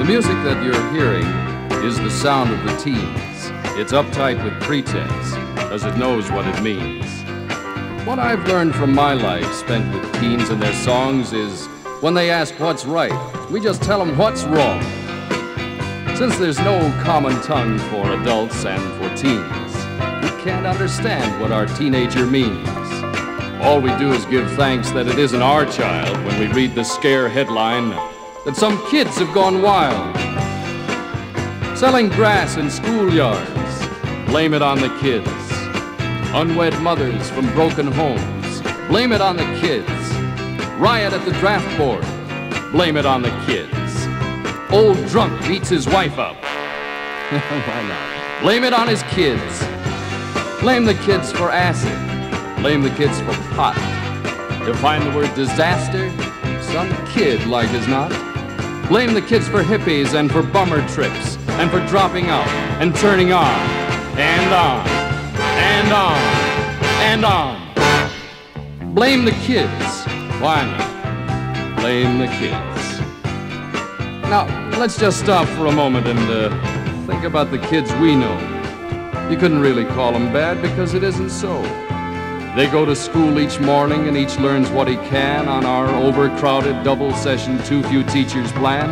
The music that you're hearing is the sound of the teens. It's uptight with pretense, because it knows what it means. What I've learned from my life spent with teens and their songs is when they ask what's right, we just tell them what's wrong. Since there's no common tongue for adults and for teens, we can't understand what our teenager means. All we do is give thanks that it isn't our child when we read the scare headline that some kids have gone wild. Selling grass in schoolyards, blame it on the kids. Unwed mothers from broken homes, blame it on the kids. Riot at the draft board, blame it on the kids. Old drunk beats his wife up. Why not? Blame it on his kids. Blame the kids for acid. Blame the kids for pot. Define the word disaster, some kid like as not. Blame the kids for hippies and for bummer trips and for dropping out and turning on and on and on and on. Blame the kids. Why not? Blame the kids. Now, let's just stop for a moment and think about the kids we know. You couldn't really call them bad because it isn't so. They go to school each morning and each learns what he can on our overcrowded double-session too few teachers plan.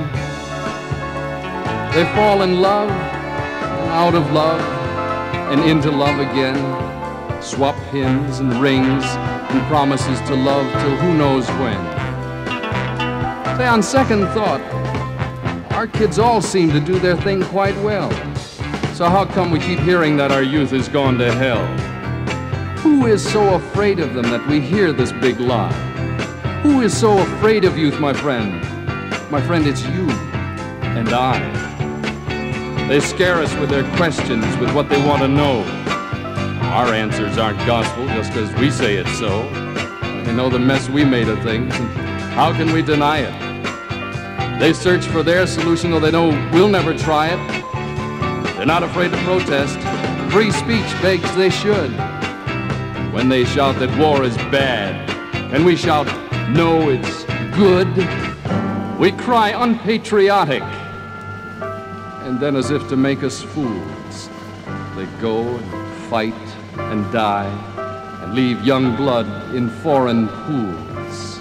They fall in love and out of love and into love again. Swap pins and rings and promises to love till who knows when. Say, on second thought, our kids all seem to do their thing quite well. So how come we keep hearing that our youth has gone to hell? Who is so afraid of them that we hear this big lie? Who is so afraid of youth, my friend? My friend, it's you and I. They scare us with their questions, with what they want to know. Our answers aren't gospel just because we say it so. They know the mess we made of things, and how can we deny it? They search for their solution, though they know we'll never try it. They're not afraid to protest. Free speech begs they should. When they shout that war is bad, and we shout, no, it's good, we cry unpatriotic. And then, as if to make us fools, they go and fight and die and leave young blood in foreign pools.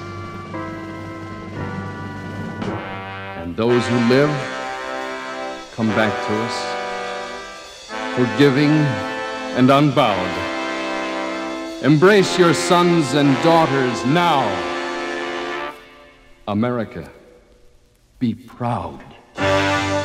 And those who live come back to us, forgiving and unbowed. Embrace your sons and daughters now. America, be proud.